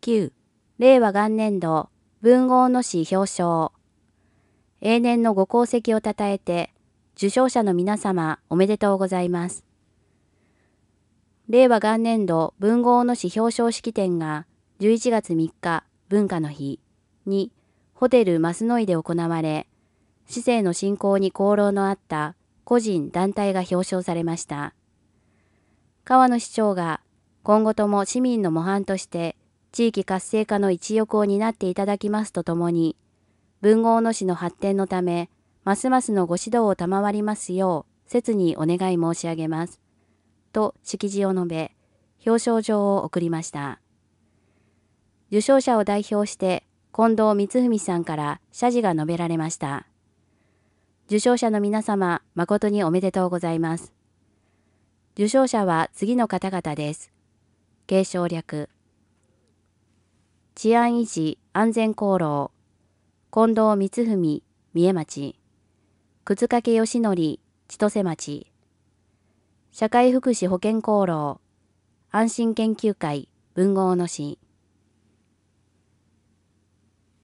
9、令和元年度文豪の詩表彰。永年のご功績をたたえて、受賞者の皆様おめでとうございます。令和元年度文豪の詩表彰式典が11月3日文化の日にホテル増井で行われ、市政の振興に功労のあった個人団体が表彰されました。河野市長が今後とも市民の模範として地域活性化の一翼を担っていただきますとともに、文豪の詩の発展のため、ますますのご指導を賜りますよう切にお願い申し上げます。と式辞を述べ、表彰状を送りました。受賞者を代表して近藤光文さんから謝辞が述べられました。受賞者の皆様、誠におめでとうございます。受賞者は次の方々です。継承略。治安維持安全功労。近藤光文、三重町。葛掛義則、千歳町。社会福祉保険功労。安心研究会、文豪の詩。